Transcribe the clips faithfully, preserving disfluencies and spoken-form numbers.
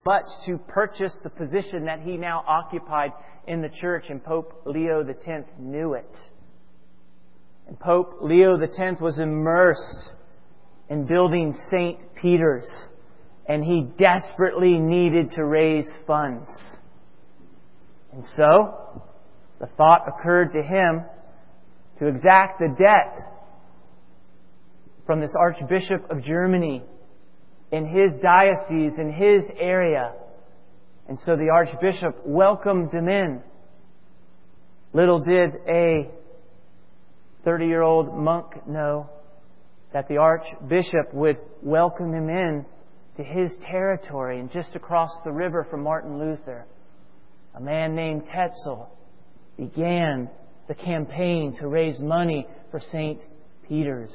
much to purchase the position that he now occupied in the church, and Pope Leo the tenth knew it. And Pope Leo the tenth was immersed in building Saint Peter's, and he desperately needed to raise funds. And so, the thought occurred to him to exact the debt from this Archbishop of Germany in his diocese, in his area. And so the Archbishop welcomed him in. Little did a thirty-year-old monk know that the Archbishop would welcome him in to his territory. And just across the river from Martin Luther, a man named Tetzel began the campaign to raise money for Saint Peter's.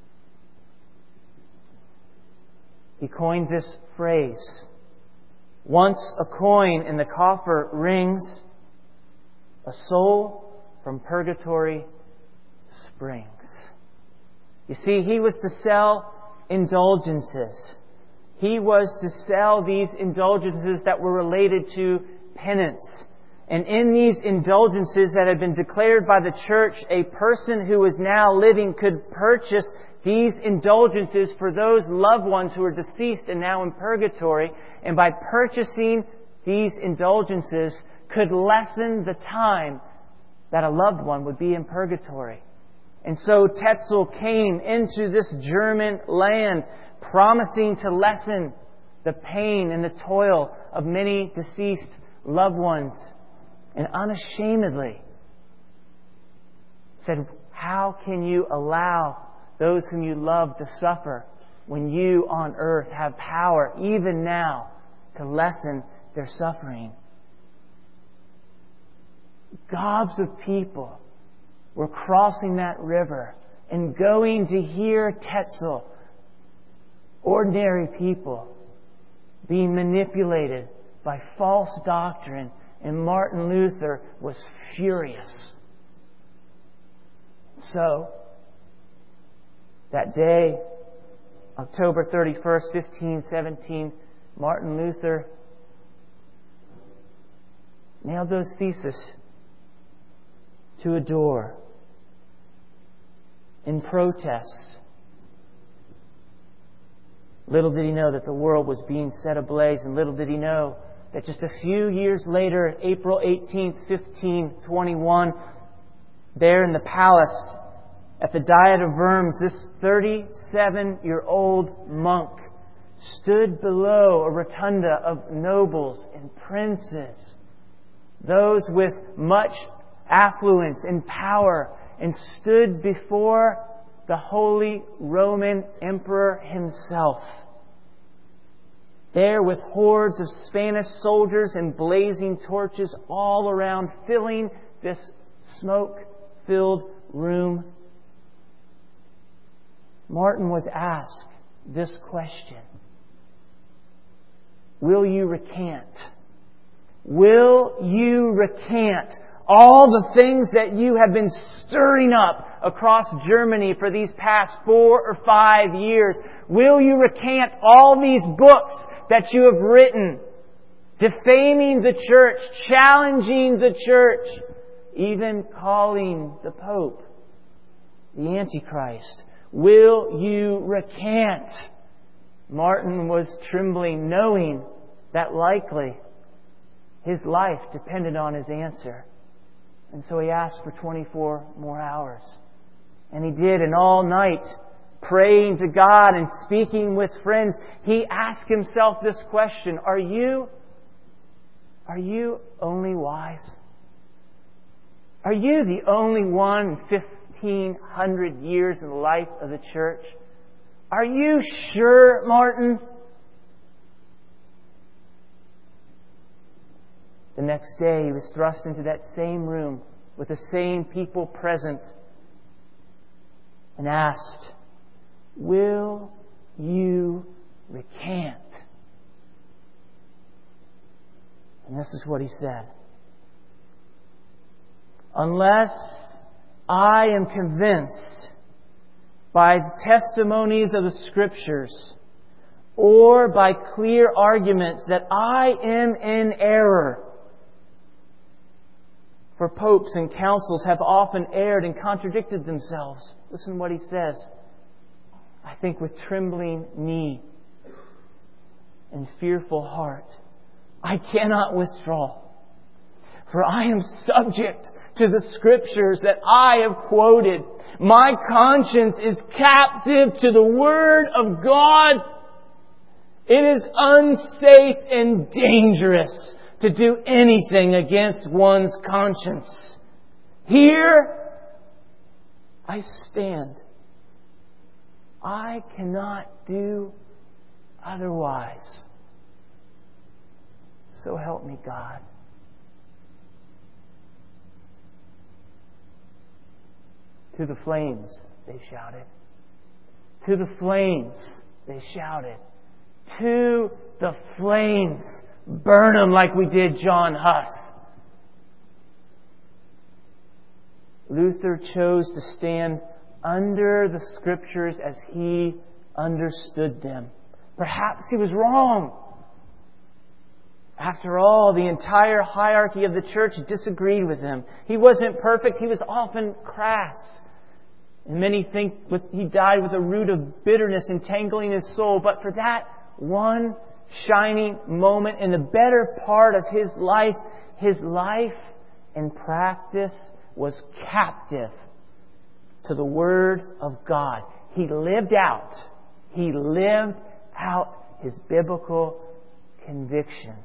He coined this phrase: once a coin in the coffer rings, a soul from purgatory springs. You see, he was to sell indulgences. He was to sell these indulgences that were related to penance. And in these indulgences that had been declared by the church, a person who was now living could purchase these indulgences for those loved ones who are deceased and now in purgatory. And by purchasing these indulgences, could lessen the time that a loved one would be in purgatory. And so Tetzel came into this German land promising to lessen the pain and the toil of many deceased loved ones. And unashamedly said, how can you allow those whom you love to suffer when you on earth have power, even now, to lessen their suffering? Gobs of people were crossing that river and going to hear Tetzel. Ordinary people being manipulated by false doctrine. And Martin Luther was furious. So, that day, October thirty-first, fifteen seventeen, Martin Luther nailed those theses to a door in protest. Little did he know that the world was being set ablaze, and little did he know that just a few years later, April eighteenth, fifteen twenty-one, there in the palace at the Diet of Worms, this thirty-seven-year-old monk stood below a rotunda of nobles and princes, those with much affluence and power, and stood before the Holy Roman Emperor himself, there with hordes of Spanish soldiers and blazing torches all around, filling this smoke-filled room. Martin was asked this question: will you recant? Will you recant all the things that you have been stirring up across Germany for these past four or five years? Will you recant all these books that you have written, defaming the church, challenging the church, even calling the Pope the Antichrist? Will you recant? Martin was trembling, knowing that likely his life depended on his answer. And so he asked for twenty-four more hours. And he did, and all night, praying to God and speaking with friends, he asked himself this question: Are you, are you only wise? Are you the only one in fifteen hundred years in the life of the church? Are you sure, Martin? The next day he was thrust into that same room with the same people present and asked, will you recant? And this is what he said: unless I am convinced by the testimonies of the Scriptures, or by clear arguments that I am in error. For popes and councils have often erred and contradicted themselves. Listen to what he says. I think with trembling knee and fearful heart, I cannot withdraw. For I am subject to the Scriptures that I have quoted. My conscience is captive to the Word of God. It is unsafe and dangerous to do anything against one's conscience. Here I stand. I cannot do otherwise. So help me, God. To the flames, they shouted. To the flames, they shouted. To the flames. Burn them like we did John Huss. Luther chose to stand under the Scriptures as he understood them. Perhaps he was wrong. After all, the entire hierarchy of the church disagreed with him. He wasn't perfect. He was often crass. And many think he died with a root of bitterness entangling his soul. But for that one shining moment in the better part of his life, his life and practice was captive to the Word of God. He lived out, he lived out his biblical convictions.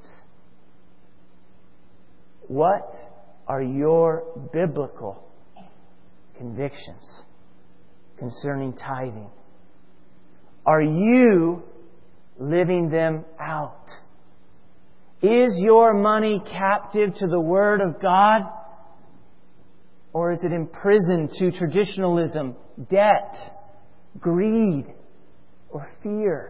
What are your biblical convictions concerning tithing? Are you living them out? Is your money captive to the Word of God? Or is it imprisoned to traditionalism, debt, greed, or fear?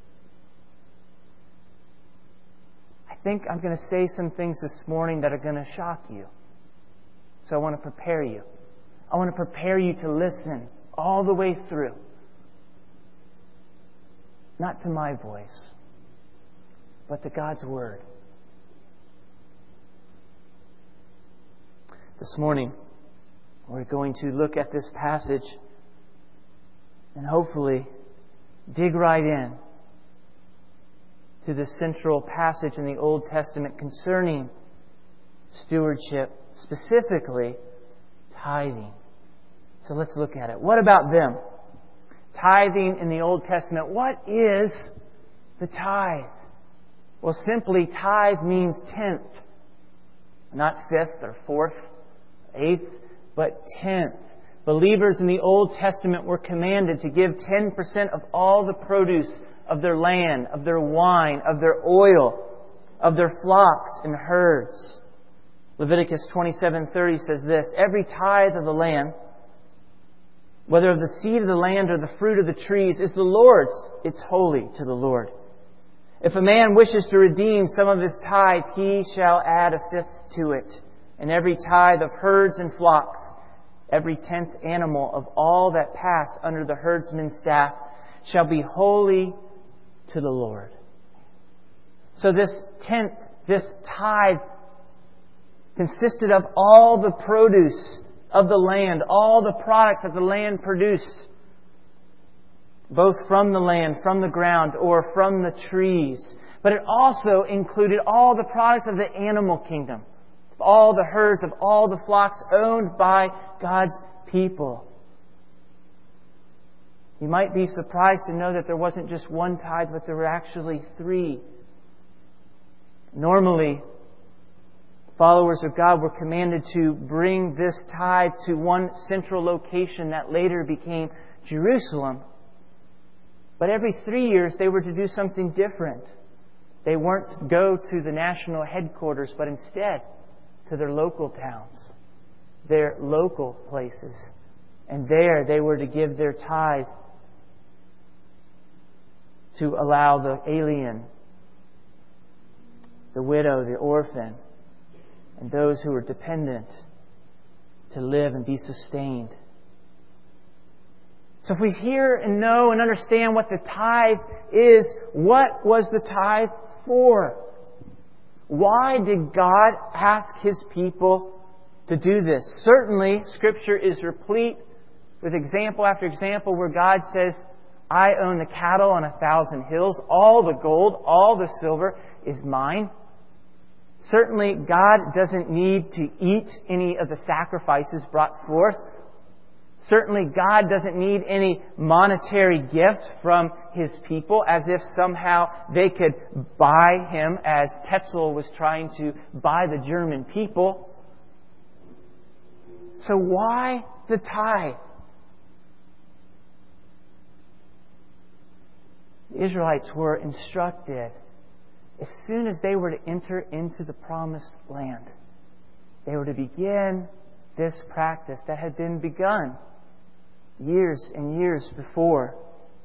I think I'm going to say some things this morning that are going to shock you. So I want to prepare you. I want to prepare you to listen all the way through. Not to my voice, but to God's Word. This morning, we're going to look at this passage and hopefully dig right in to the central passage in the Old Testament concerning stewardship, specifically tithing. So let's look at it. What about them? Tithing in the Old Testament. What is the tithe? Well, simply, tithe means tenth. Not fifth or fourth, eighth, but tenth. Believers in the Old Testament were commanded to give ten percent of all the produce of their land, of their wine, of their oil, of their flocks and herds. Leviticus twenty-seven thirty says this, every tithe of the land, whether of the seed of the land or the fruit of the trees, is the Lord's. It's holy to the Lord. If a man wishes to redeem some of his tithe, he shall add a fifth to it. And every tithe of herds and flocks, every tenth animal of all that pass under the herdsman's staff, shall be holy to the Lord. So this tenth, this tithe, consisted of all the produce of the land, all the product that the land produced, both from the land, from the ground, or from the trees. But it also included all the products of the animal kingdom, all the herds, of all the flocks owned by God's people. You might be surprised to know that there wasn't just one tithe, but there were actually three. Normally, followers of God were commanded to bring this tithe to one central location that later became Jerusalem. But every three years they were to do something different. They weren't to go to the national headquarters, but instead to their local towns, their local places. And there they were to give their tithe to allow the alien, the widow, the orphan, and those who were dependent to live and be sustained. So if we hear and know and understand what the tithe is, what was the tithe for? Why did God ask His people to do this? Certainly, Scripture is replete with example after example where God says, I own the cattle on a thousand hills. All the gold, all the silver is mine. Certainly, God doesn't need to eat any of the sacrifices brought forth. Certainly, God doesn't need any monetary gift from His people, as if somehow they could buy Him, as Tetzel was trying to buy the German people. So why the tithe? The Israelites were instructed as soon as they were to enter into the promised land, they were to begin this practice that had been begun years and years before.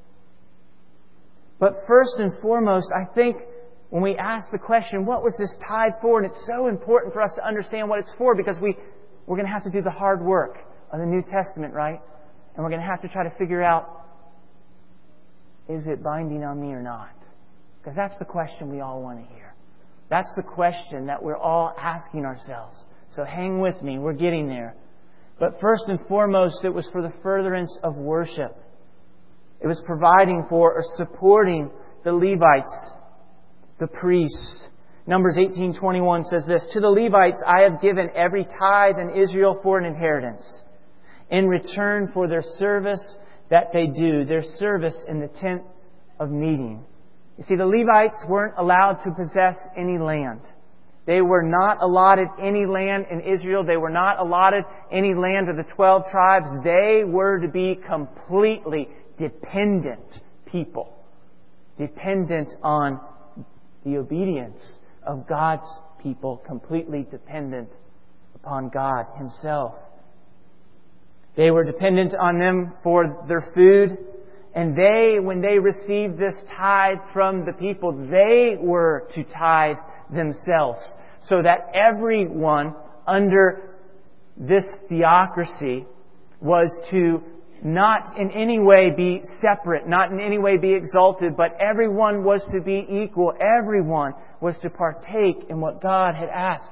But first and foremost, I think when we ask the question, what was this tithe for? And it's so important for us to understand what it's for, because we, we're going to have to do the hard work of the New Testament, right? And we're going to have to try to figure out, is it binding on me or not? Because that's the question we all want to hear. That's the question that we're all asking ourselves. So hang with me. We're getting there. But first and foremost, it was for the furtherance of worship. It was providing for or supporting the Levites, the priests. Numbers eighteen twenty-one says this, to the Levites I have given every tithe in Israel for an inheritance, in return for their service that they do, their service in the tent of meeting. You see, the Levites weren't allowed to possess any land. They were not allotted any land in Israel. They were not allotted any land of the twelve tribes. They were to be completely dependent people. Dependent on the obedience of God's people. Completely dependent upon God Himself. They were dependent on them for their food. And they, when they received this tithe from the people, they were to tithe themselves, so that everyone under this theocracy was to not in any way be separate, not in any way be exalted, but everyone was to be equal. Everyone was to partake in what God had asked.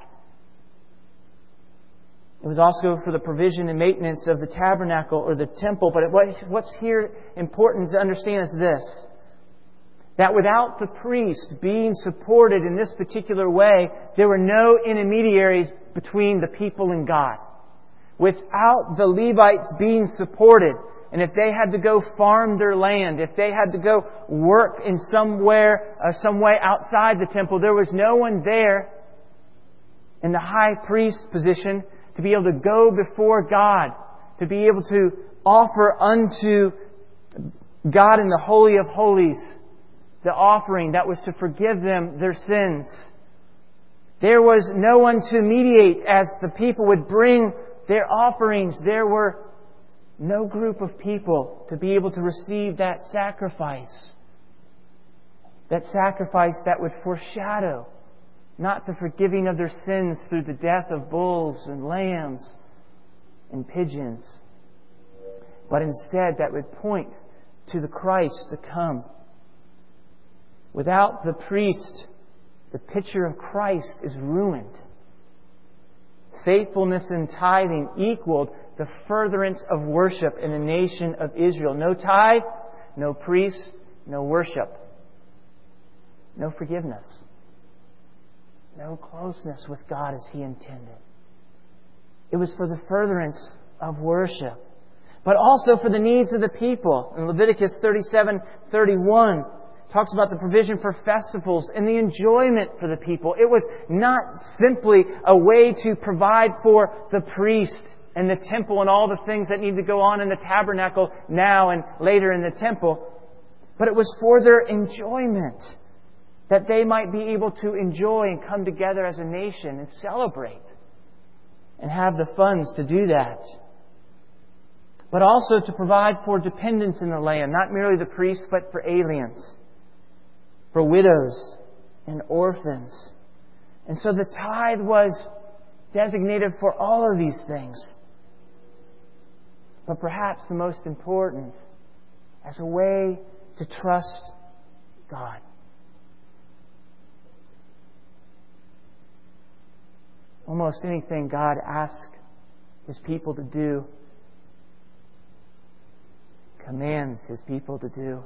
It was also for the provision and maintenance of the tabernacle or the temple. But what's here important to understand is this, that without the priest being supported in this particular way, there were no intermediaries between the people and God. Without the Levites being supported, and if they had to go farm their land, if they had to go work in somewhere, uh, some way outside the temple, there was no one there in the high priest position to be able to go before God, to be able to offer unto God in the Holy of Holies the offering that was to forgive them their sins. There was no one to mediate as the people would bring their offerings. There were no group of people to be able to receive that sacrifice. That sacrifice that would foreshadow not the forgiving of their sins through the death of bulls and lambs and pigeons, but instead that would point to the Christ to come. Without the priest, the picture of Christ is ruined. Faithfulness in tithing equaled the furtherance of worship in the nation of Israel. No tithe, no priest, no worship, no forgiveness, no closeness with God as He intended. It was for the furtherance of worship, but also for the needs of the people. In Leviticus thirty-seven thirty-one, talks about the provision for festivals and the enjoyment for the people. It was not simply a way to provide for the priest and the temple and all the things that need to go on in the tabernacle now and later in the temple, but it was for their enjoyment, that they might be able to enjoy and come together as a nation and celebrate and have the funds to do that. But also to provide for dependents in the land, not merely the priests, but for aliens, for widows and orphans. And so the tithe was designated for all of these things. But perhaps the most important as a way to trust God. Almost anything God asks His people to do, commands His people to do,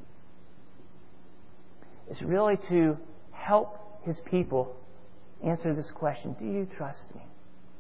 is really to help His people answer this question: do you trust me?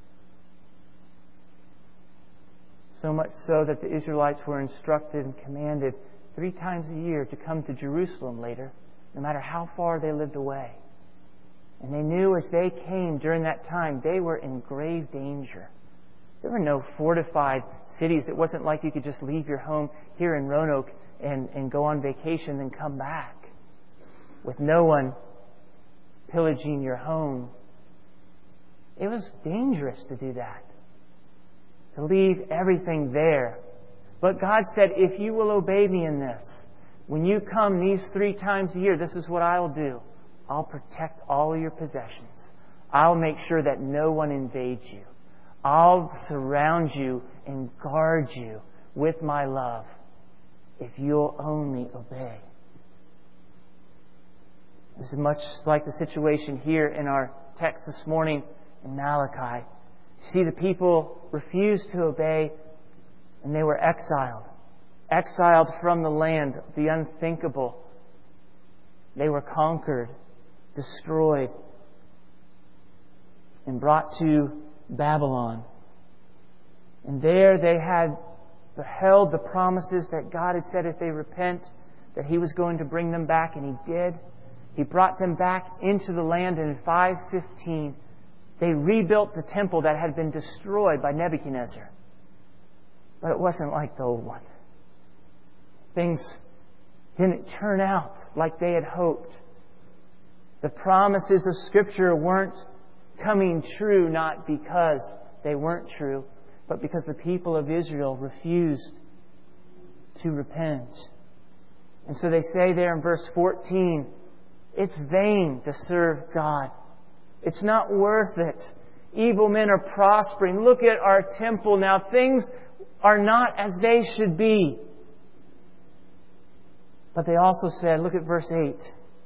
So much so that the Israelites were instructed and commanded three times a year to come to Jerusalem later, no matter how far they lived away. And they knew as they came during that time, they were in grave danger. There were no fortified cities. It wasn't like you could just leave your home here in Roanoke and, and go on vacation and come back with no one pillaging your home. It was dangerous to do that, to leave everything there. But God said, if you will obey me in this, when you come these three times a year, this is what I will do. I'll protect all of your possessions. I'll make sure that no one invades you. I'll surround you and guard you with my love if you'll only obey. This is much like the situation here in our text this morning in Malachi. See, the people refused to obey and they were exiled. Exiled from the land, the unthinkable. They were conquered, destroyed, and brought to Babylon. And there they had beheld the promises that God had said if they repent, that He was going to bring them back, and He did. He brought them back into the land, and in five fifteen, they rebuilt the temple that had been destroyed by Nebuchadnezzar. But it wasn't like the old one. Things didn't turn out like they had hoped. The promises of Scripture weren't coming true, not because they weren't true, but because the people of Israel refused to repent. And so they say there in verse fourteen, it's vain to serve God. It's not worth it. Evil men are prospering. Look at our temple now. Things are not as they should be. But they also said, look at verse eight.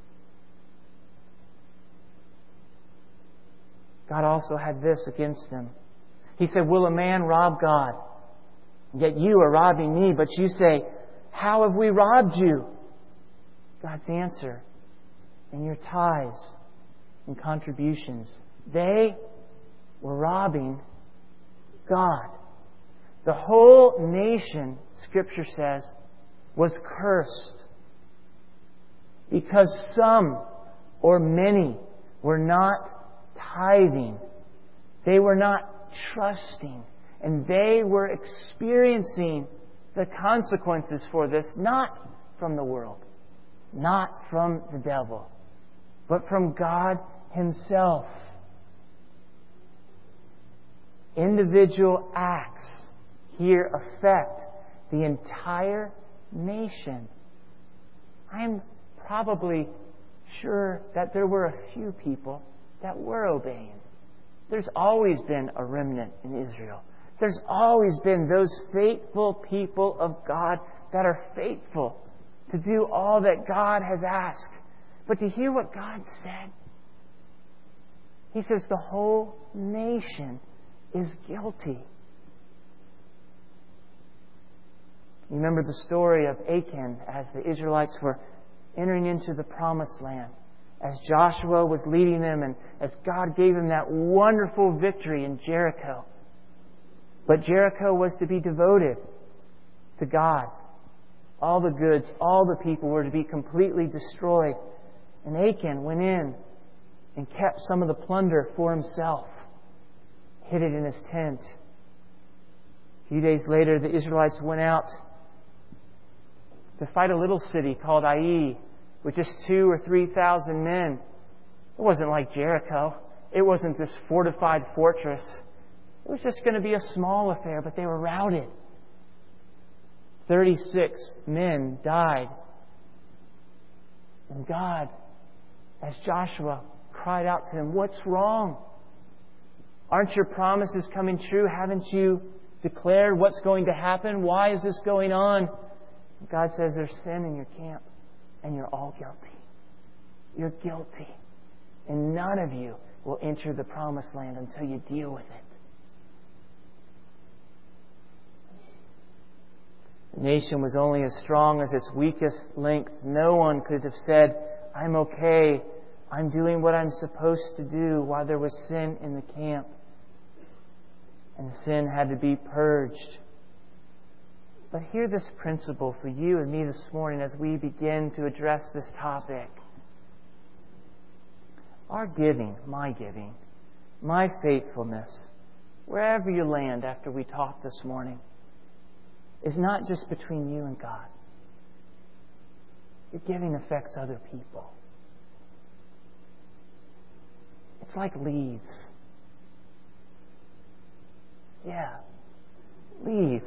God also had this against them. He said, will a man rob God? Yet you are robbing me. But you say, how have we robbed you? God's answer, in your tithes and contributions. They were robbing God. The whole nation, Scripture says, was cursed because some or many were not tithing. They were not trusting. And they were experiencing the consequences for this, not from the world, not from the devil, but from God Himself. Individual acts here affect the entire nation. I'm probably sure that there were a few people that were obeying. There's always been a remnant in Israel. There's always been those faithful people of God that are faithful to do all that God has asked. But to hear what God said, He says the whole nation is guilty. You remember the story of Achan as the Israelites were entering into the promised land, as Joshua was leading them and as God gave him that wonderful victory in Jericho. But Jericho was to be devoted to God. All the goods, all the people were to be completely destroyed. And Achan went in and kept some of the plunder for himself, hid it in his tent. A few days later, the Israelites went out to fight a little city called Ai with just two or three thousand men. It wasn't like Jericho. It wasn't this fortified fortress. It was just going to be a small affair, but they were routed. Thirty-six men died. And God, as Joshua cried out to him, what's wrong? Aren't your promises coming true? Haven't you declared what's going to happen? Why is this going on? God says there's sin in your camp, and you're all guilty. You're guilty. And none of you will enter the promised land until you deal with it. The nation was only as strong as its weakest link. No one could have said, I'm okay, I'm doing what I'm supposed to do, while there was sin in the camp. And the sin had to be purged. But hear this principle for you and me this morning as we begin to address this topic. Our giving, my giving, my faithfulness, wherever you land after we talk this morning, is not just between you and God. Your giving affects other people. It's like leaves. Yeah, leaves.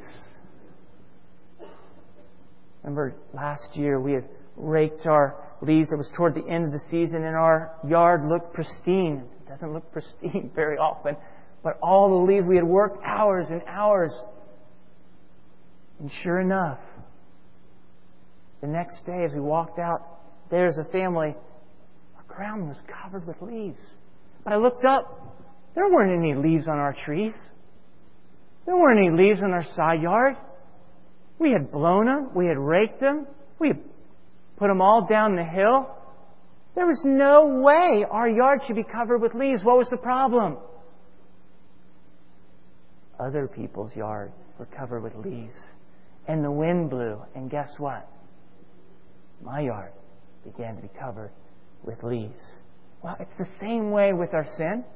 Remember last year we had raked our leaves. It was toward the end of the season and our yard looked pristine. It doesn't look pristine very often. But all the leaves, we had worked hours and hours. And sure enough, the next day as we walked out, there's a family. Our ground was covered with leaves. But I looked up. There weren't any leaves on our trees. There weren't any leaves on our side yard. We had blown them. We had raked them. We had put them all down the hill. There was no way our yard should be covered with leaves. What was the problem? Other people's yards were covered with leaves. And the wind blew. And guess what? My yard began to be covered with leaves. Well, it's the same way with our sin.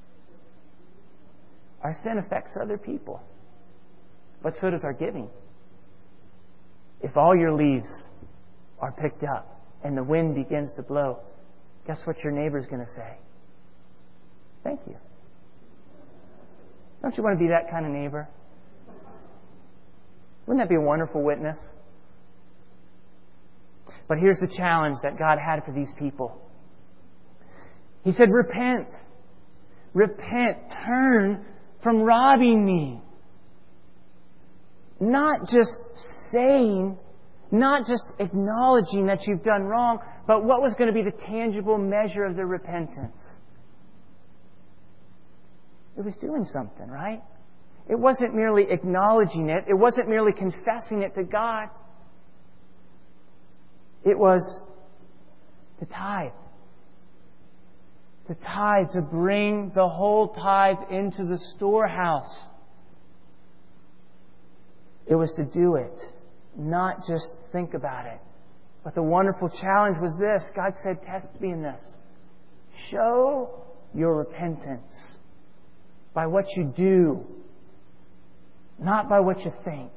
Our sin affects other people. But so does our giving. If all your leaves are picked up and the wind begins to blow, guess what your neighbor's going to say? Thank you. Don't you want to be that kind of neighbor? Wouldn't that be a wonderful witness? But here's the challenge that God had for these people. He said, repent. Repent. Turn from robbing me. Not just saying, not just acknowledging that you've done wrong, but what was going to be the tangible measure of the repentance? It was doing something, right? It wasn't merely acknowledging it. It wasn't merely confessing it to God. It was to tithe. To tithe, to bring the whole tithe into the storehouse. It was to do it, not just think about it. But the wonderful challenge was this. God said, test me in this. Show your repentance by what you do, not by what you think.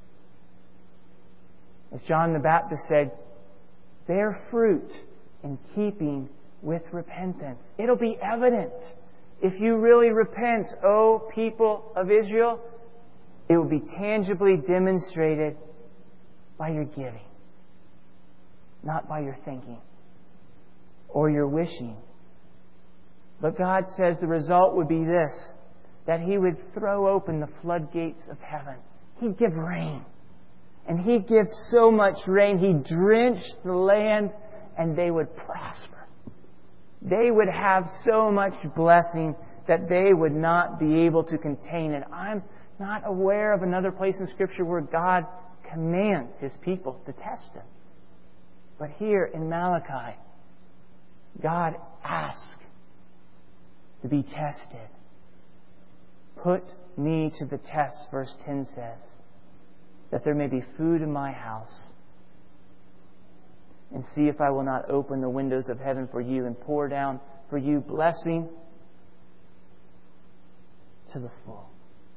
As John the Baptist said, bear fruit in keeping with repentance. It'll be evident. If you really repent, O people of Israel, it will be tangibly demonstrated by your giving, not by your thinking or your wishing. But God says the result would be this, that He would throw open the floodgates of heaven. He'd give rain. And He'd give so much rain, He'd drench the land, and they would prosper. They would have so much blessing that they would not be able to contain it. I'm not aware of another place in Scripture where God commands His people to test Him. But here in Malachi, God asks to be tested. Put me to the test, verse ten says, that there may be food in my house. And see if I will not open the windows of heaven for you and pour down for you blessing to the full.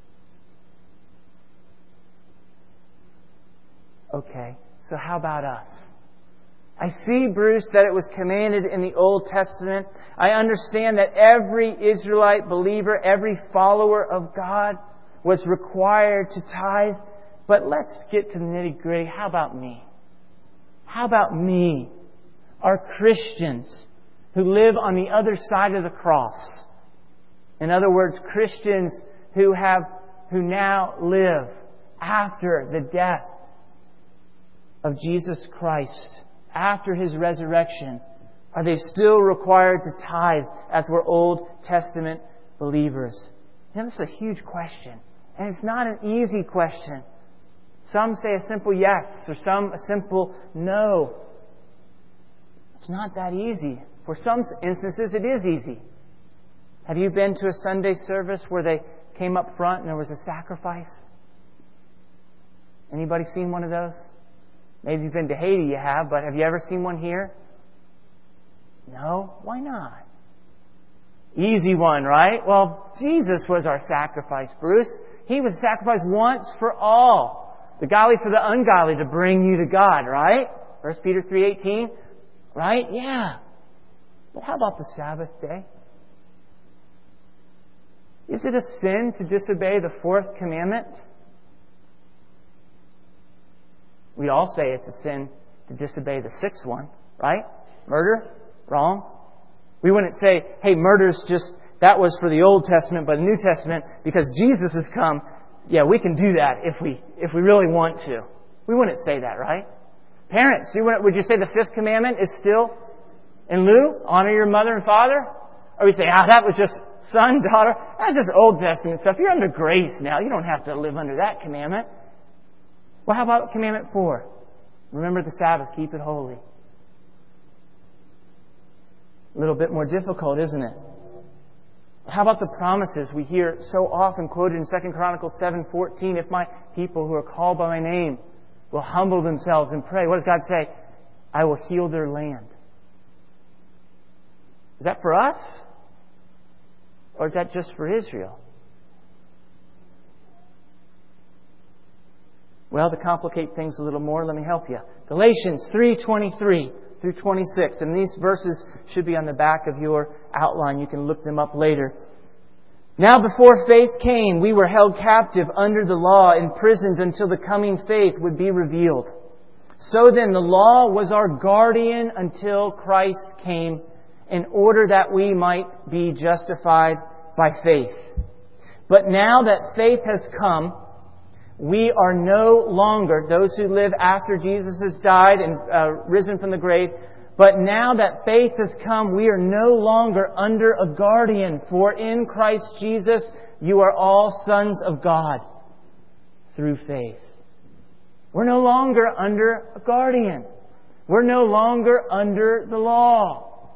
Okay, so how about us? I see, Bruce, that it was commanded in the Old Testament. I understand that every Israelite believer, every follower of God was required to tithe. But let's get to the nitty-gritty. How about me? How about me? Our Christians who live on the other side of the cross. In other words, Christians who have, who now live after the death of Jesus Christ after His resurrection, are they still required to tithe as were Old Testament believers? You know, this is a huge question. And it's not an easy question. Some say a simple yes, or some a simple no. It's not that easy. For some instances, it is easy. Have you been to a Sunday service where they came up front and there was a sacrifice? Anybody seen one of those? Maybe you've been to Haiti, you have, but have you ever seen one here? No? Why not? Easy one, right? Well, Jesus was our sacrifice, Bruce. He was sacrificed once for all. The godly for the ungodly to bring you to God, right? First Peter three eighteen. Right? Yeah. But how about the Sabbath day? Is it a sin to disobey the fourth commandment? We all say it's a sin to disobey the sixth one, right? Murder? Wrong. We wouldn't say, hey, murder's just, that was for the Old Testament, but the New Testament, because Jesus has come, yeah, we can do that if we if we really want to. We wouldn't say that, right? Parents, you wouldn't, would you say the fifth commandment is still in lieu? Honor your mother and father? Or we say, ah, that was just son, daughter. That's just Old Testament stuff. You're under grace now. You don't have to live under that commandment. Well, how about commandment four? Remember the Sabbath. Keep it holy. A little bit more difficult, isn't it? How about the promises we hear so often quoted in Second Chronicles seven fourteen? If my people who are called by my name will humble themselves and pray. What does God say? I will heal their land. Is that for us? Or is that just for Israel? Well, to complicate things a little more, let me help you. Galatians three twenty-three through twenty-six. And these verses should be on the back of your outline. You can look them up later. Now before faith came, we were held captive under the law, imprisoned until the coming faith would be revealed. So then the law was our guardian until Christ came, in order that we might be justified by faith. But now that faith has come, we are no longer, those who live after Jesus has died and uh, risen from the grave, but now that faith has come, we are no longer under a guardian. For in Christ Jesus, you are all sons of God through faith. We're no longer under a guardian. We're no longer under the law.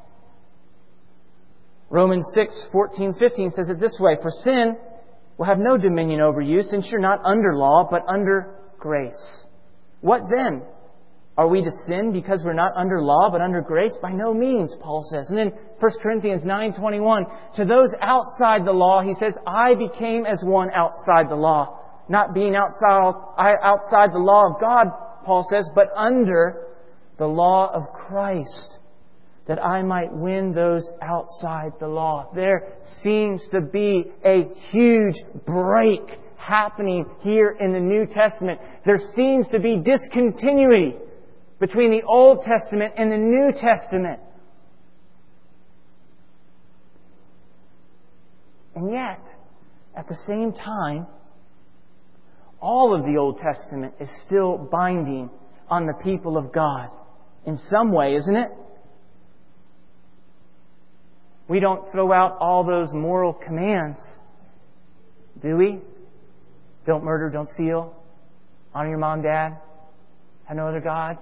Romans six fourteen fifteen says it this way, for sin will have no dominion over you, since you're not under law, but under grace. What then? Are we to sin because we're not under law, but under grace? By no means, Paul says. And then First Corinthians nine twenty-one, to those outside the law, he says, I became as one outside the law. Not being outside, outside the law of God, Paul says, but under the law of Christ, that I might win those outside the law. There seems to be a huge break happening here in the New Testament. There seems to be discontinuity between the Old Testament and the New Testament. And yet, at the same time, all of the Old Testament is still binding on the people of God. In some way, isn't it? We don't throw out all those moral commands, do we? Don't murder, don't steal, honor your mom and dad, have no other gods.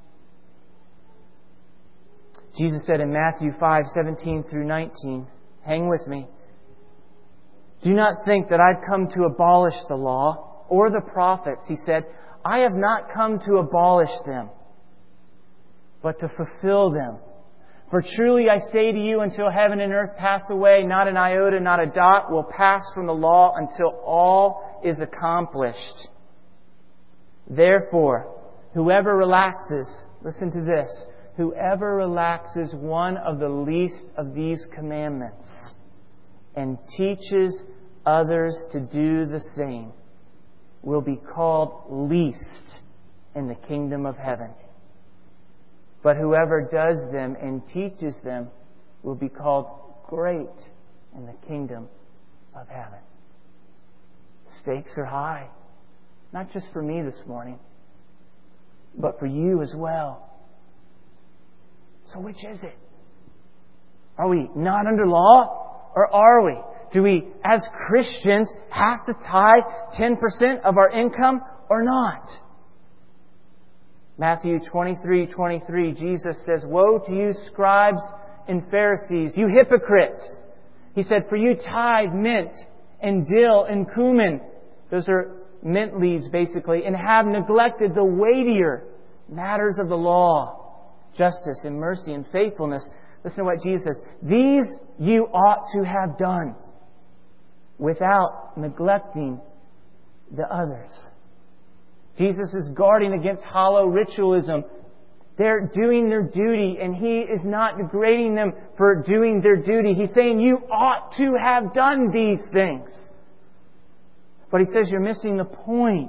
Jesus said in Matthew five seventeen through nineteen, hang with me. Do not think that I've come to abolish the law or the prophets. He said, I have not come to abolish them, but to fulfill them. For truly I say to you, until heaven and earth pass away, not an iota, not a dot will pass from the law until all is accomplished. Therefore, whoever relaxes, listen to this, whoever relaxes one of the least of these commandments and teaches others to do the same will be called least in the kingdom of heaven. But whoever does them and teaches them will be called great in the kingdom of heaven. Stakes are high. Not just for me this morning, but for you as well. So which is it? Are we not under law, or are we? Do we, as Christians, have to tithe ten percent of our income or not? Matthew twenty-three twenty-three, Jesus says, "Woe to you, scribes and Pharisees, you hypocrites!" He said, "For you tithe mint and dill and cumin," those are mint leaves basically, "and have neglected the weightier matters of the law, justice and mercy and faithfulness." Listen to what Jesus says. "These you ought to have done without neglecting the others." Jesus is guarding against hollow ritualism. They're doing their duty, and He is not degrading them for doing their duty. He's saying you ought to have done these things. But He says you're missing the point.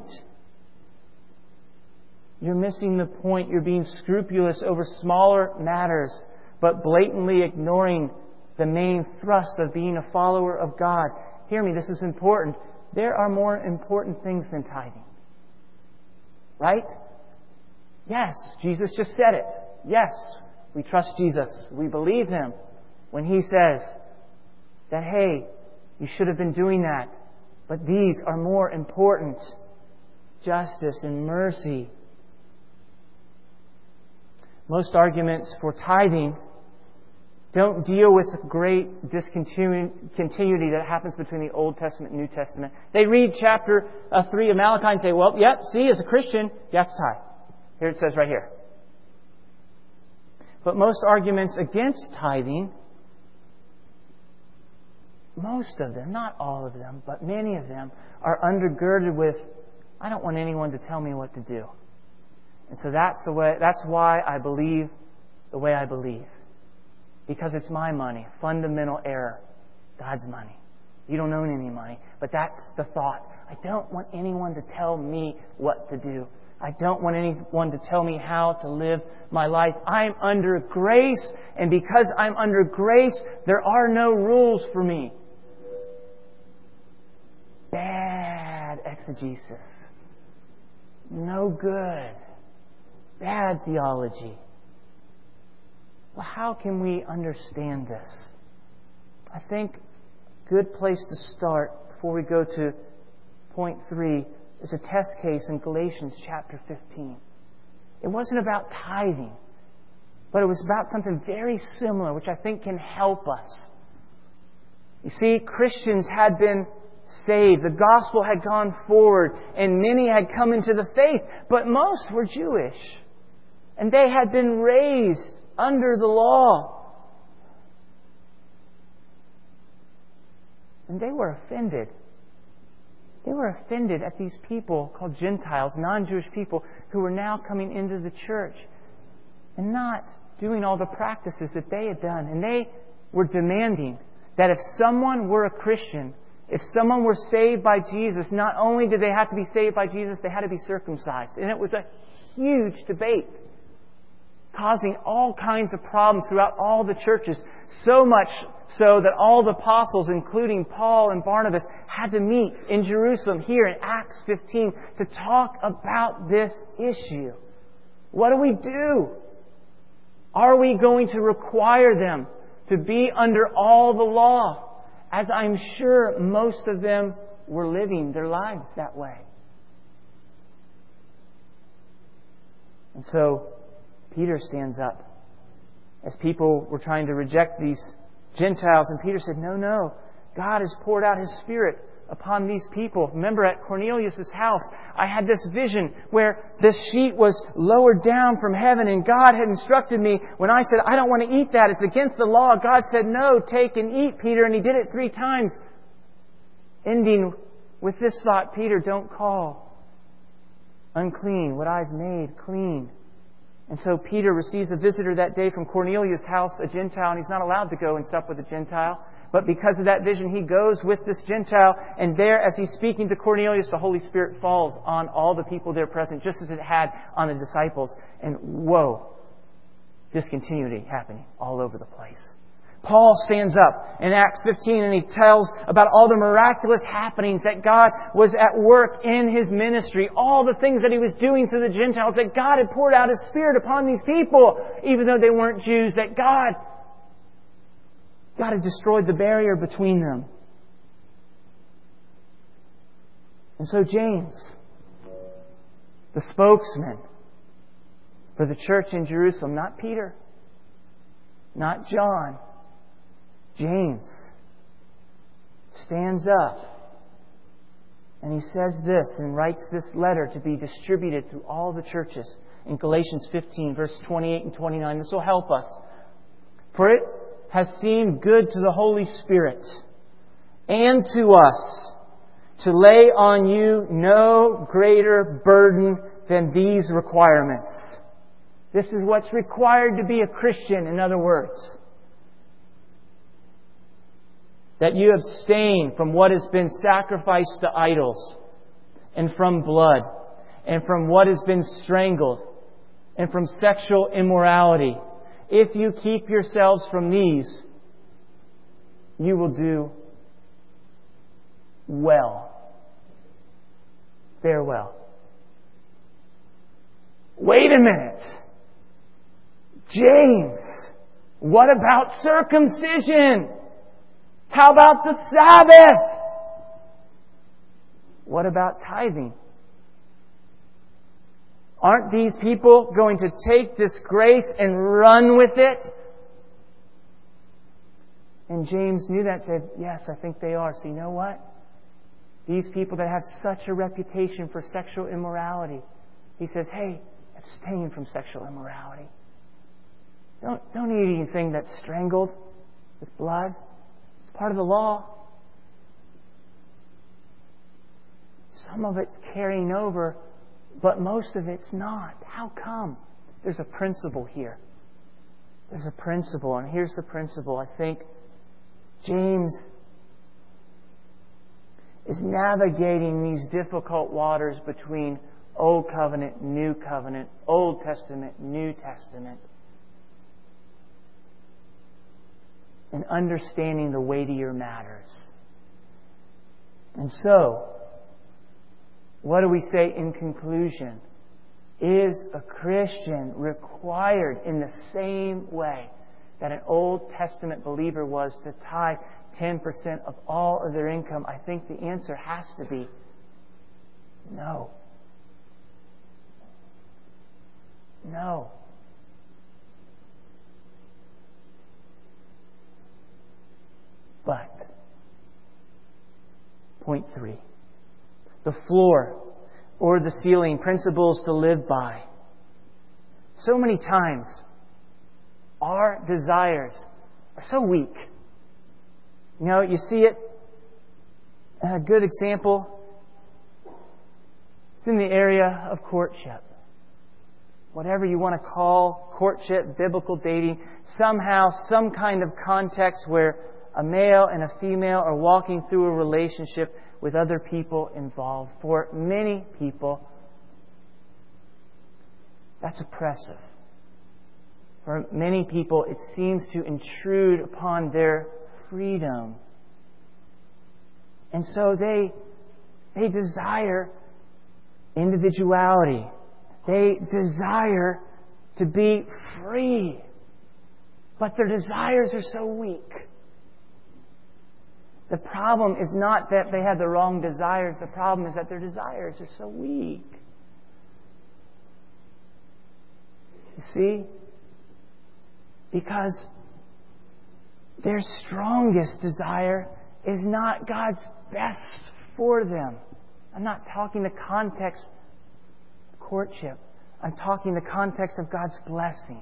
You're missing the point. You're being scrupulous over smaller matters, but blatantly ignoring the main thrust of being a follower of God. Hear me, this is important. There are more important things than tithing. Right? Yes, Jesus just said it. Yes, we trust Jesus. We believe Him when He says that, hey, you should have been doing that. But these are more important. Justice and mercy. Most arguments for tithing don't deal with the great discontinuity that happens between the Old Testament and New Testament. They read chapter uh, three of Malachi and say, well, yep, see, as a Christian, you have to tithe. Here it says right here. But most arguments against tithing, most of them, not all of them, but many of them, are undergirded with, I don't want anyone to tell me what to do. And so that's the way, that's why I believe the way I believe. Because it's my money. Fundamental error. God's money. You don't own any money. But that's the thought. I don't want anyone to tell me what to do. I don't want anyone to tell me how to live my life. I'm under grace, and because I'm under grace, there are no rules for me. Bad exegesis. No good. Bad theology. Well, how can we understand this? I think a good place to start before we go to point three is a test case in Galatians chapter fifteen. It wasn't about tithing, but it was about something very similar, which I think can help us. You see, Christians had been saved. The gospel had gone forward, and many had come into the faith, but most were Jewish. And they had been raised under the law. And they were offended. They were offended at these people called Gentiles, non-Jewish people, who were now coming into the church and not doing all the practices that they had done. And they were demanding that if someone were a Christian, if someone were saved by Jesus, not only did they have to be saved by Jesus, they had to be circumcised. And it was a huge debate, causing all kinds of problems throughout all the churches. So much so that all the apostles, including Paul and Barnabas, had to meet in Jerusalem here in Acts fifteen to talk about this issue. What do we do? Are we going to require them to be under all the law? As I'm sure most of them were living their lives that way. And so Peter stands up as people were trying to reject these Gentiles. And Peter said, no, no. God has poured out His Spirit upon these people. Remember at Cornelius' house, I had this vision where this sheet was lowered down from heaven, and God had instructed me when I said, I don't want to eat that. It's against the law. God said, no, take and eat, Peter. And He did it three times, ending with this thought, Peter, don't call unclean what I've made clean. And so Peter receives a visitor that day from Cornelius' house, a Gentile, and he's not allowed to go and sup with a Gentile. But because of that vision, he goes with this Gentile, and there, as he's speaking to Cornelius, the Holy Spirit falls on all the people there present, just as it had on the disciples. And whoa, discontinuity happening all over the place. Paul stands up in Acts fifteen and he tells about all the miraculous happenings that God was at work in His ministry. All the things that He was doing to the Gentiles, that God had poured out His Spirit upon these people, even though they weren't Jews, that God, God had destroyed the barrier between them. And so James, the spokesman for the church in Jerusalem, not Peter, not John, James, stands up and he says this and writes this letter to be distributed through all the churches in Galatians fifteen, verse twenty-eight and twenty-nine. This will help us. For it has seemed good to the Holy Spirit and to us to lay on you no greater burden than these requirements. This is what's required to be a Christian, in other words. That you abstain from what has been sacrificed to idols, and from blood, and from what has been strangled, and from sexual immorality. If you keep yourselves from these, you will do well. Farewell. Wait a minute. James, what about circumcision? How about the Sabbath? What about tithing? Aren't these people going to take this grace and run with it? And James knew that and said, yes, I think they are. So you know what? These people that have such a reputation for sexual immorality, he says, hey, abstain from sexual immorality. Don't, don't eat anything that's strangled with blood. It's part of the law. Some of it's carrying over, but most of it's not. How come? There's a principle here. There's a principle, and here's the principle. I think James is navigating these difficult waters between Old Covenant, New Covenant, Old Testament, New Testament, and understanding the weightier matters. And so, what do we say in conclusion? Is a Christian required in the same way that an Old Testament believer was to tithe ten percent of all of their income? I think the answer has to be no. No. But, point three, the floor or the ceiling, principles to live by. So many times, our desires are so weak. You know, you see it. A good example is in the area of courtship. Whatever you want to call courtship, biblical dating, somehow, some kind of context where a male and a female are walking through a relationship with other people involved. For many people, that's oppressive. For many people, it seems to intrude upon their freedom. And so they, they desire individuality. They desire to be free. But their desires are so weak. The problem is not that they have the wrong desires. The problem is that their desires are so weak. You see? Because their strongest desire is not God's best for them. I'm not talking the context of courtship. I'm talking the context of God's blessing.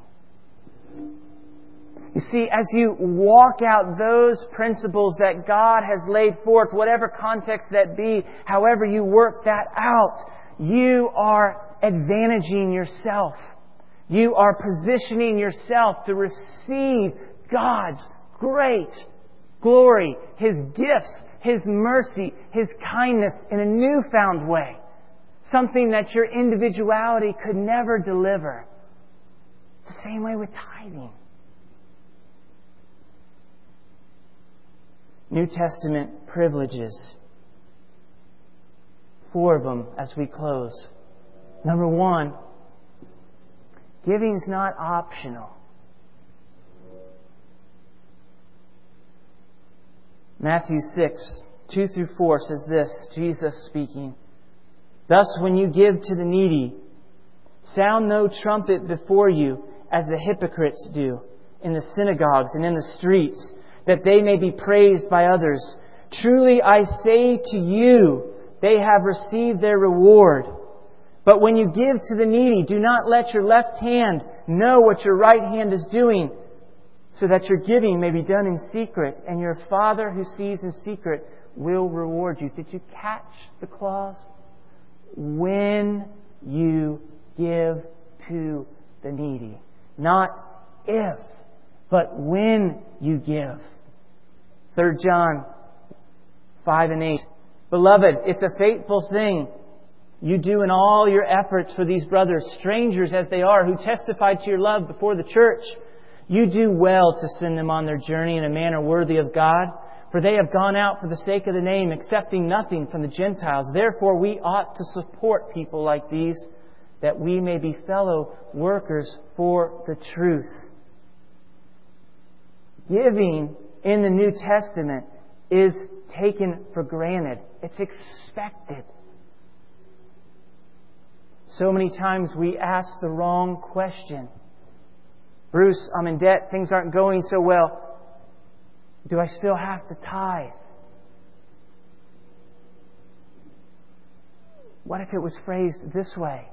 You see, as you walk out those principles that God has laid forth, whatever context that be, however you work that out, you are advantaging yourself. You are positioning yourself to receive God's great glory, His gifts, His mercy, His kindness in a newfound way. Something that your individuality could never deliver. It's the same way with tithing. New Testament privileges. Four of them as we close. Number one, giving's not optional. Matthew six, two through four says this, Jesus speaking. Thus when you give to the needy, sound no trumpet before you, as the hypocrites do in the synagogues and in the streets, that they may be praised by others. Truly I say to you, they have received their reward. But when you give to the needy, do not let your left hand know what your right hand is doing, so that your giving may be done in secret, and your Father who sees in secret will reward you. Did you catch the clause? When you give to the needy. Not if, but when you give. Third John five and eight. Beloved, it's a fateful thing you do in all your efforts for these brothers, strangers as they are, who testify to your love before the church. You do well to send them on their journey in a manner worthy of God, for they have gone out for the sake of the name, accepting nothing from the Gentiles. Therefore, we ought to support people like these, that we may be fellow workers for the truth. Giving in the New Testament is taken for granted. It's expected. So many times we ask the wrong question. Bruce, I'm in debt. Things aren't going so well. Do I still have to tithe? What if it was phrased this way?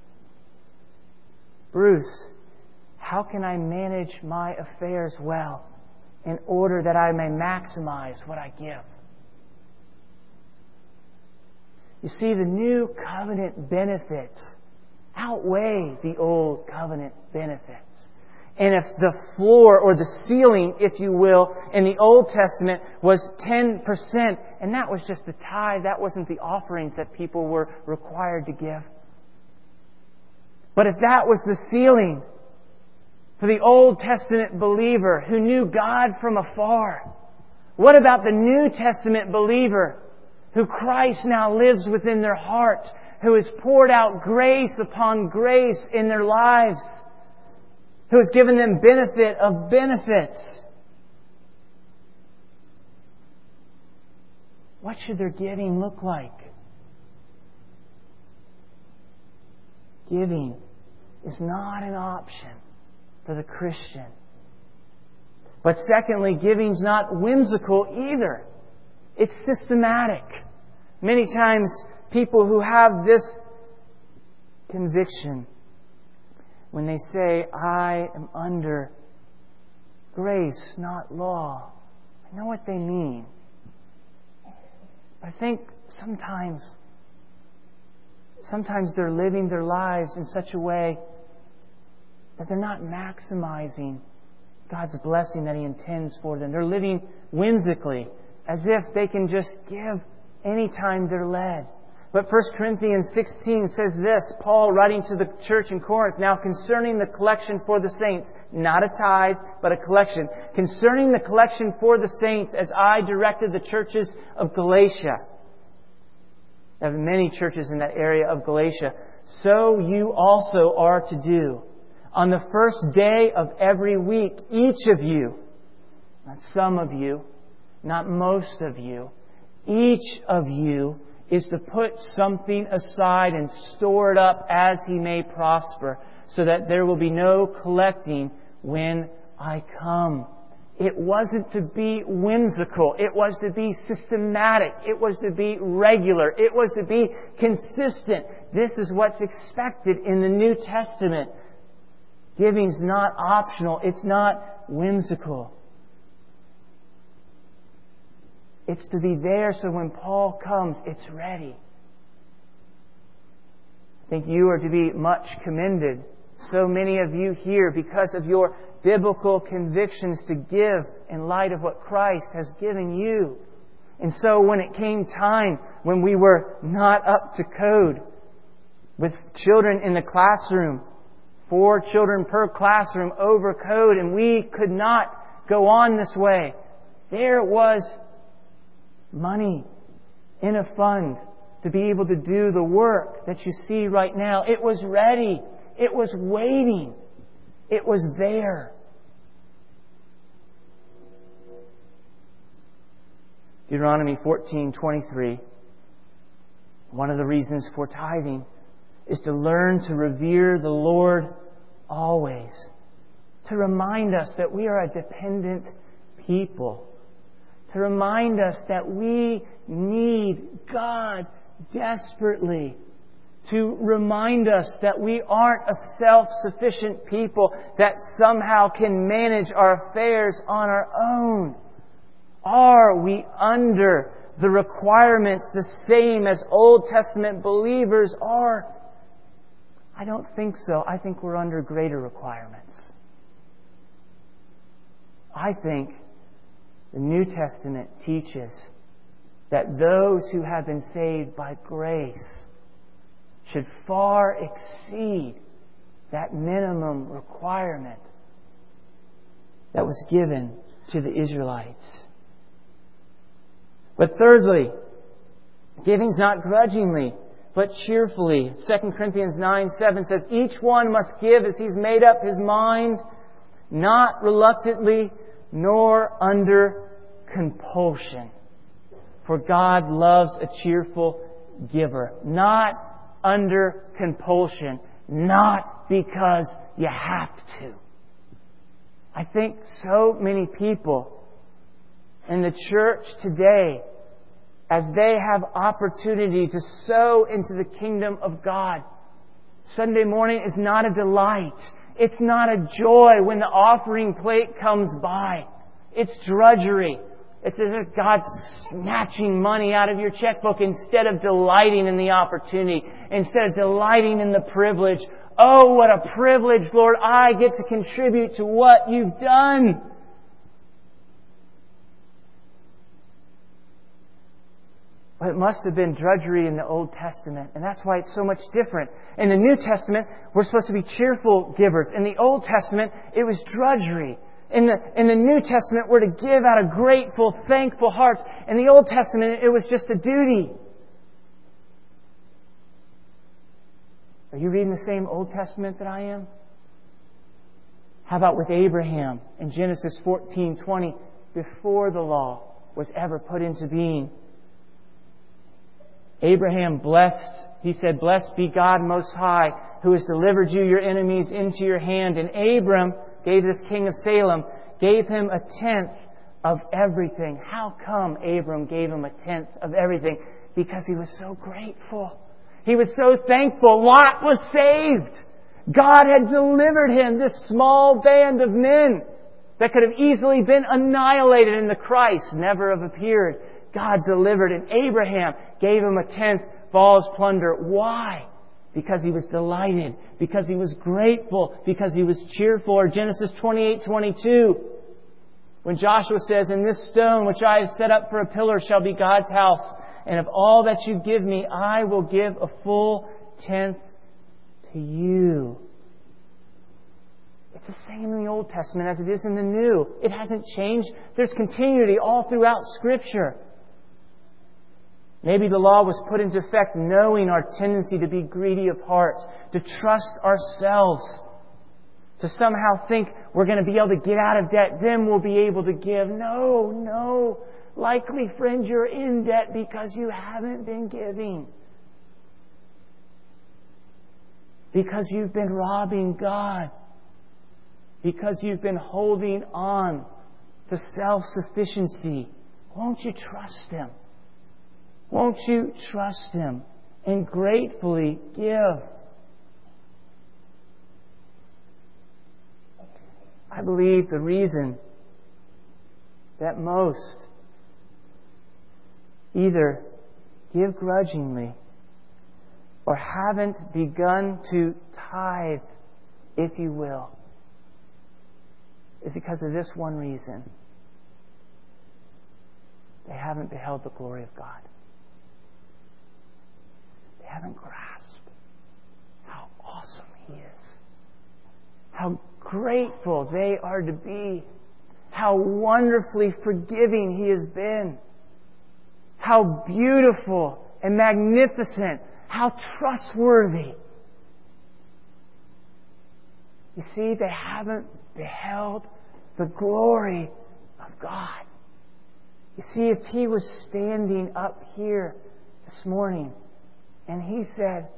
Bruce, how can I manage my affairs well in order that I may maximize what I give? You see, the new covenant benefits outweigh the old covenant benefits. And if the floor or the ceiling, if you will, in the Old Testament was ten percent, and that was just the tithe, that wasn't the offerings that people were required to give. But if that was the ceiling for the Old Testament believer who knew God from afar, what about the New Testament believer who Christ now lives within their heart, who has poured out grace upon grace in their lives, who has given them benefit of benefits? What should their giving look like? Giving is not an option for the Christian. But secondly, giving's not whimsical either. It's systematic. Many times people who have this conviction, when they say, I am under grace, not law, I know what they mean. I think sometimes, sometimes they're living their lives in such a way that they're not maximizing God's blessing that He intends for them. They're living whimsically, as if they can just give anytime they're led. But First Corinthians sixteen says this, Paul writing to the church in Corinth, now concerning the collection for the saints, not a tithe, but a collection. Concerning the collection for the saints, as I directed the churches of Galatia. There are many churches in that area of Galatia. So you also are to do. On the first day of every week, each of you, not some of you, not most of you, each of you is to put something aside and store it up as he may prosper, so that there will be no collecting when I come. It wasn't to be whimsical. It was to be systematic. It was to be regular. It was to be consistent. This is what's expected in the New Testament. Giving's not optional. It's not whimsical. It's to be there so when Paul comes, it's ready. I think you are to be much commended. So many of you here, because of your biblical convictions to give in light of what Christ has given you. And so when it came time when we were not up to code with children in the classroom, four children per classroom over code, and we could not go on this way, there was money in a fund to be able to do the work that you see right now. It was ready. It was waiting. It was there. Deuteronomy fourteen twenty-three. One of the reasons for tithing is to learn to revere the Lord always. To remind us that we are a dependent people. To remind us that we need God desperately. To remind us that we aren't a self-sufficient people that somehow can manage our affairs on our own. Are we under the requirements the same as Old Testament believers are? I don't think so. I think we're under greater requirements. I think the New Testament teaches that those who have been saved by grace should far exceed that minimum requirement that was given to the Israelites. But thirdly, giving's not grudgingly, but cheerfully. Second Corinthians nine seven says, each one must give as he's made up his mind, not reluctantly, nor under compulsion. For God loves a cheerful giver. Not under compulsion. Not because you have to. I think so many people in the church today, as they have opportunity to sow into the kingdom of God, Sunday morning is not a delight. It's not a joy when the offering plate comes by. It's drudgery. It's as if God's snatching money out of your checkbook instead of delighting in the opportunity, instead of delighting in the privilege. Oh, what a privilege, Lord, I get to contribute to what you've done. Well, it must have been drudgery in the Old Testament, and that's why it's so much different. In the New Testament, we're supposed to be cheerful givers. In the Old Testament, it was drudgery. In the, in the New Testament, we're to give out of grateful, thankful hearts. In the Old Testament, it was just a duty. Are you reading the same Old Testament that I am? How about with Abraham in Genesis fourteen twenty, before the law was ever put into being? Abraham blessed, he said, blessed be God Most High, who has delivered you your enemies into your hand. And Abram gave this king of Salem, gave him a tenth of everything. How come Abram gave him a tenth of everything? Because he was so grateful. He was so thankful. Lot was saved. God had delivered him, this small band of men that could have easily been annihilated in the Christ, never have appeared. God delivered, and Abraham gave him a tenth of all his plunder. Why? Because he was delighted, because he was grateful, because he was cheerful. Or Genesis twenty-eight twenty-two, when Joshua says, and this stone which I have set up for a pillar shall be God's house, and of all that you give me, I will give a full tenth to you. It's the same in the Old Testament as it is in the New. It hasn't changed. There's continuity all throughout Scripture. Maybe the law was put into effect knowing our tendency to be greedy of heart, to trust ourselves, to somehow think we're going to be able to get out of debt, then we'll be able to give. No, no. Likely, friend, you're in debt because you haven't been giving. Because you've been robbing God. Because you've been holding on to self-sufficiency. Won't you trust Him? Won't you trust Him and gratefully give? I believe the reason that most either give grudgingly or haven't begun to tithe, if you will, is because of this one reason. They haven't beheld the glory of God. They haven't grasped how awesome He is. How grateful they are to be. How wonderfully forgiving He has been. how beautiful and magnificent, how trustworthy. You see, they haven't beheld the glory of God. You see, if He was standing up here this morning and He said,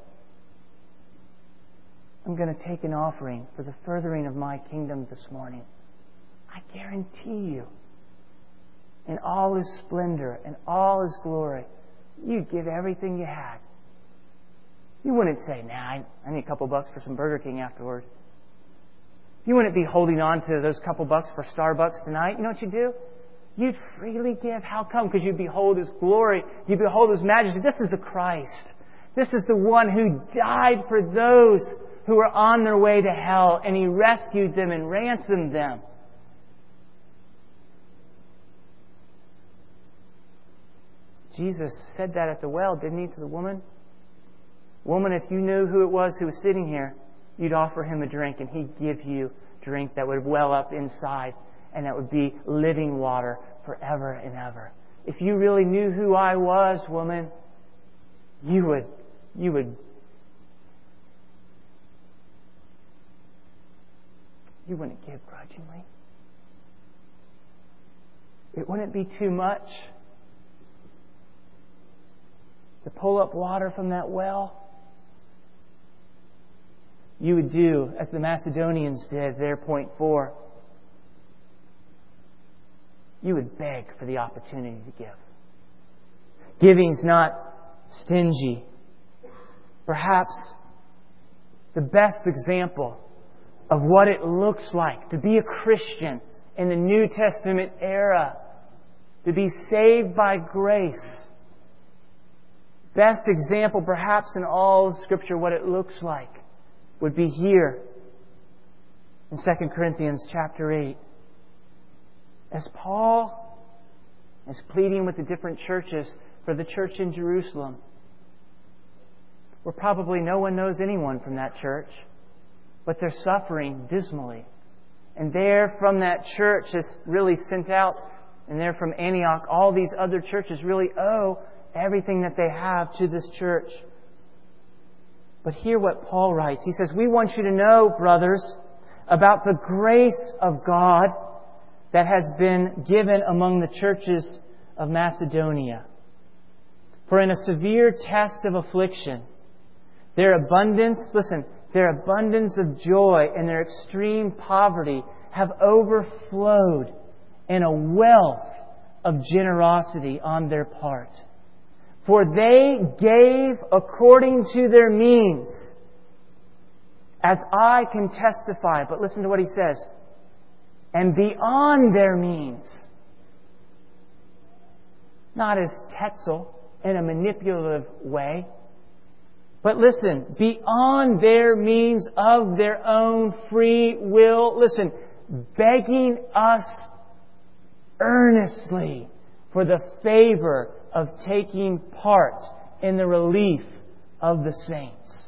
I'm going to take an offering for the furthering of my kingdom this morning, I guarantee you, in all His splendor and all His glory, you'd give everything you had. You wouldn't say, nah, I need a couple bucks for some Burger King afterward. You wouldn't be holding on to those couple bucks for Starbucks tonight. You know what you do? You'd freely give. How come? Because you behold His glory. You behold His majesty. This is the Christ. This is the one who died for those who were on their way to hell, and He rescued them and ransomed them. Jesus said that at the well, didn't He, to the woman? Woman, if you knew who it was who was sitting here, you'd offer Him a drink, and He'd give you drink that would well up inside, and that would be living water forever and ever. If you really knew who I was, woman, you would, you would, you wouldn't give grudgingly. It wouldn't be too much to pull up water from that well. You would do as the Macedonians did, their point four. You would beg for the opportunity to give. Giving's not stingy. Perhaps the best example of what it looks like to be a Christian in the New Testament era, to be saved by grace. Best example, perhaps in all of Scripture, what it looks like would be here in Second Corinthians chapter eight. As Paul is pleading with the different churches for the church in Jerusalem, where probably no one knows anyone from that church, but they're suffering dismally. And there from that church is really sent out, and there from Antioch, all these other churches really owe everything that they have to this church. But hear what Paul writes. He says, we want you to know, brothers, about the grace of God that has been given among the churches of Macedonia. For in a severe test of affliction, their abundance, listen, their abundance of joy and their extreme poverty have overflowed in a wealth of generosity on their part. For they gave according to their means, as I can testify. But listen to what he says. And beyond their means. Not as Tetzel in a manipulative way. But listen, beyond their means of their own free will. Listen, begging us earnestly for the favor of taking part in the relief of the saints.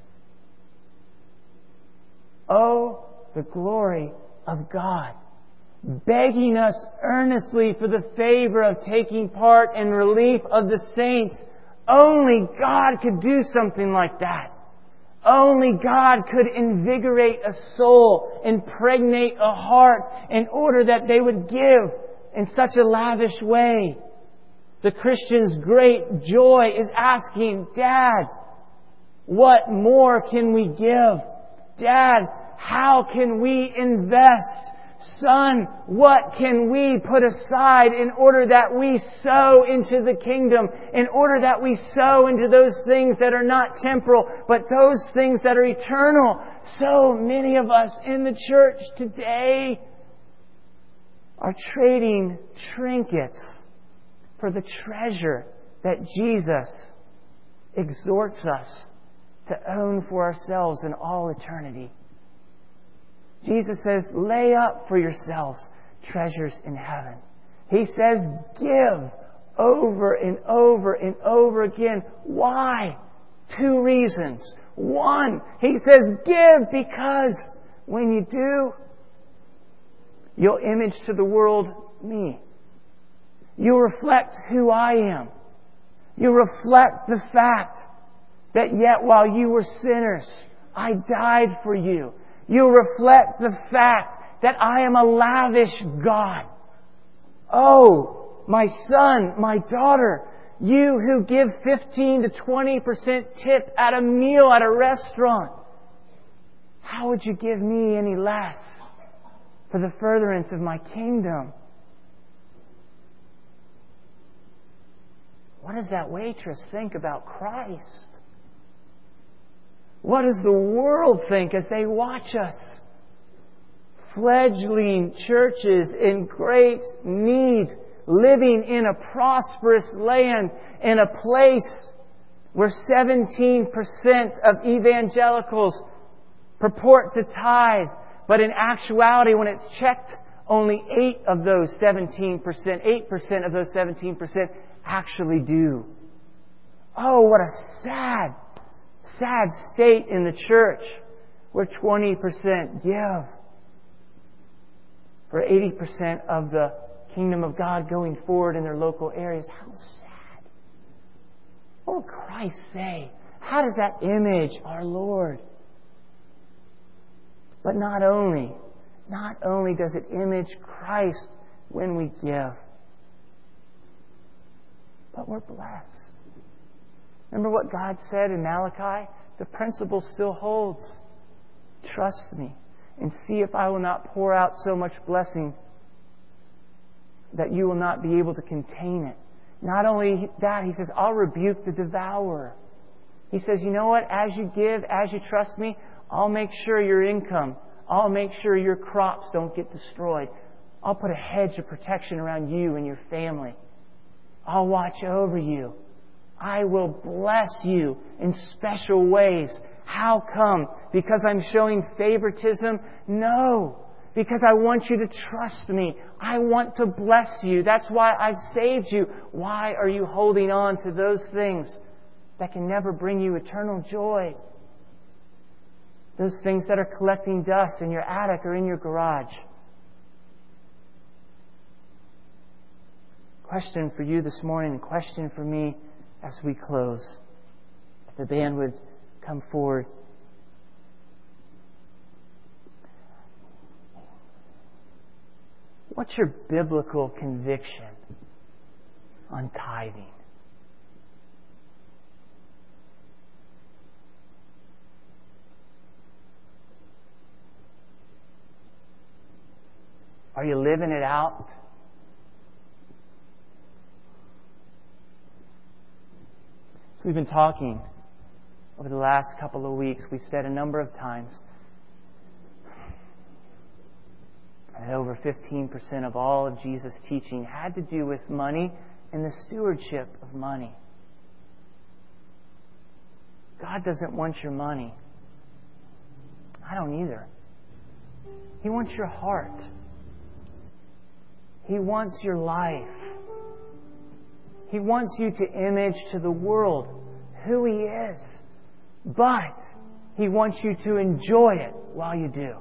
Oh, the glory of God. Begging us earnestly for the favor of taking part in relief of the saints. Only God could do something like that. Only God could invigorate a soul, impregnate a heart in order that they would give in such a lavish way. The Christian's great joy is asking, Dad, what more can we give? Dad, how can we invest? Son, what can we put aside in order that we sow into the kingdom, in order that we sow into those things that are not temporal, but those things that are eternal? So many of us in the church today are trading trinkets for the treasure that Jesus exhorts us to own for ourselves in all eternity. Jesus says, lay up for yourselves treasures in heaven. He says, give over and over and over again. Why? Two reasons. One, He says, give because when you do, you'll image to the world me. You'll reflect who I am. You reflect the fact that yet while you were sinners, I died for you. You reflect the fact that I am a lavish God. Oh, my son, my daughter, you who give fifteen to twenty percent tip at a meal at a restaurant, how would you give me any less for the furtherance of my kingdom? What does that waitress think about Christ? What does the world think as they watch us? Fledgling churches in great need, living in a prosperous land, in a place where seventeen percent of evangelicals purport to tithe, but in actuality, when it's checked, only eight of those seventeen percent, eight percent of those seventeen percent actually do. Oh, what a sad, sad state in the church where twenty percent give for eighty percent of the kingdom of God going forward in their local areas. How sad. What would Christ say? How does that image our Lord? But not only, not only does it image Christ when we give, but we're blessed. Remember what God said in Malachi? The principle still holds. Trust me and see if I will not pour out so much blessing that you will not be able to contain it. Not only that, He says, I'll rebuke the devourer. He says, you know what? As you give, as you trust me, I'll make sure your income, I'll make sure your crops don't get destroyed. I'll put a hedge of protection around you and your family. I'll watch over you. I will bless you in special ways. How come? Because I'm showing favoritism? No. Because I want you to trust me. I want to bless you. That's why I've saved you. Why are you holding on to those things that can never bring you eternal joy? Those things that are collecting dust in your attic or in your garage. Question for you this morning, question for me as we close. If the band would come forward. What's your biblical conviction on tithing? Are you living it out? So we've been talking over the last couple of weeks. We've said a number of times that over fifteen percent of all of Jesus' teaching had to do with money and the stewardship of money. God doesn't want your money. I don't either. He wants your heart. He wants your life. He wants you to image to the world who He is. But He wants you to enjoy it while you do.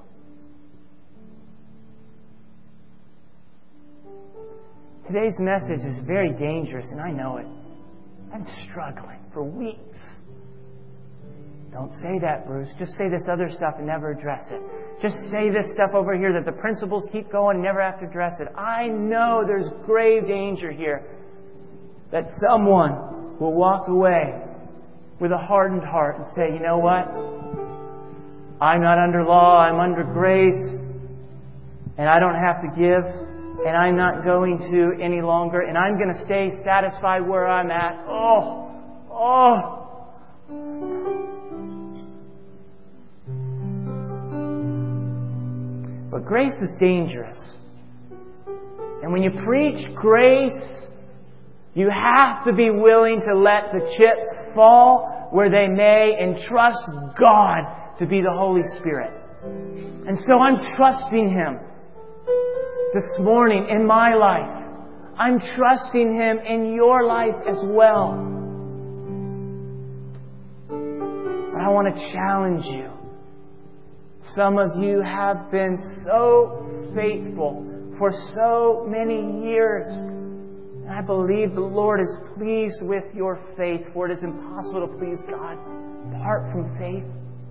Today's message is very dangerous, and I know it. I'm struggling for weeks. Don't say that, Bruce. Just say this other stuff and never address it. Just say this stuff over here that the principles keep going and never have to address it. I know there's grave danger here that someone will walk away with a hardened heart and say, you know what? I'm not under law, I'm under grace, and I don't have to give, and I'm not going to any longer, and I'm going to stay satisfied where I'm at. Oh, oh. But grace is dangerous. And when you preach grace, you have to be willing to let the chips fall where they may and trust God to be the Holy Spirit. And so I'm trusting Him this morning in my life. I'm trusting Him in your life as well. But I want to challenge you. Some of you have been so faithful for so many years. And I believe the Lord is pleased with your faith, for it is impossible to please God apart from faith.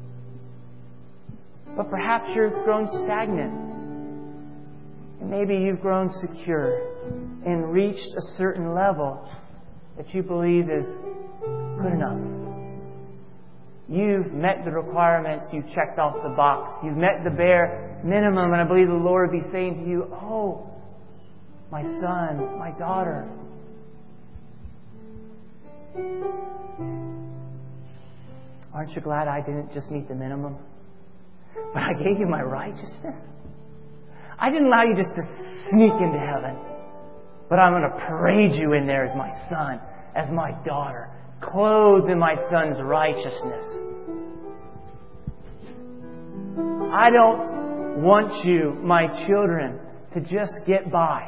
But perhaps you've grown stagnant. And maybe you've grown secure and reached a certain level that you believe is good enough. You've met the requirements. You've checked off the box. You've met the bare minimum. And I believe the Lord would be saying to you, oh, my son, my daughter, aren't you glad I didn't just meet the minimum? But I gave you my righteousness. I didn't allow you just to sneak into heaven. But I'm going to parade you in there as my son, as my daughter, clothed in my son's righteousness. I don't want you, my children, to just get by.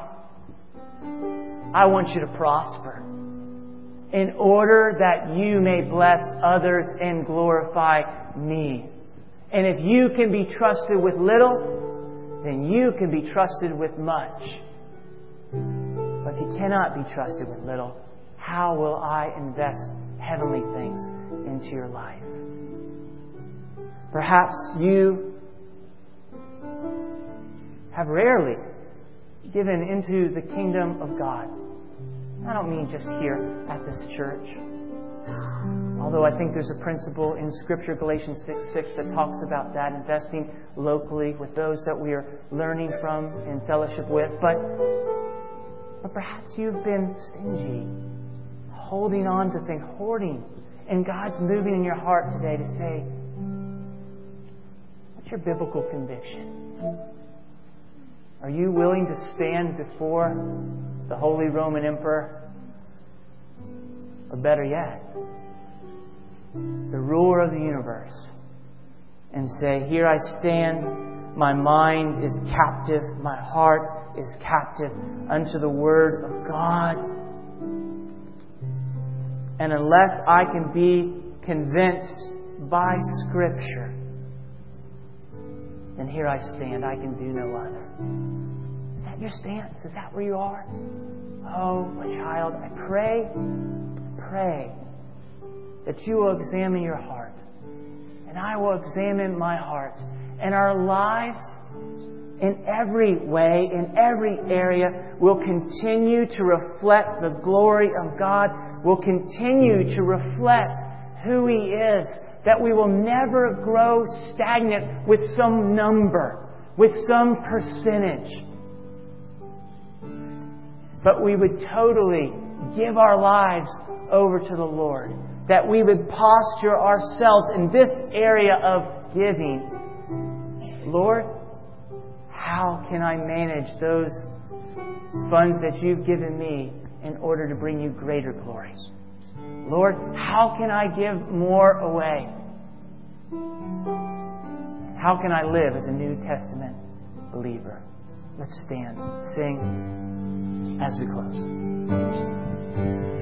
I want you to prosper in order that you may bless others and glorify me. And if you can be trusted with little, then you can be trusted with much. But if you cannot be trusted with little, how will I invest heavenly things into your life? Perhaps you have rarely given into the kingdom of God. I don't mean just here at this church. Although I think there's a principle in Scripture, Galatians six six, that talks about that, investing locally with those that we are learning from and fellowship with. But, but perhaps you've been stingy, holding on to things, hoarding. And God's moving in your heart today to say, what's your biblical conviction? Are you willing to stand before the Holy Roman Emperor? Or better yet, the ruler of the universe, and say, here I stand, my mind is captive, my heart is captive unto the Word of God. And unless I can be convinced by Scripture, then here I stand, I can do no other. Is that your stance? Is that where you are? Oh, my child, I pray, pray that you will examine your heart. And I will examine my heart. And our lives, in every way, in every area, will continue to reflect the glory of God, will continue to reflect who He is, that we will never grow stagnant with some number, with some percentage. But we would totally give our lives over to the Lord. That we would posture ourselves in this area of giving. Lord, how can I manage those funds that you've given me in order to bring you greater glory? Lord, how can I give more away? How can I live as a New Testament believer? Let's stand, sing as we close.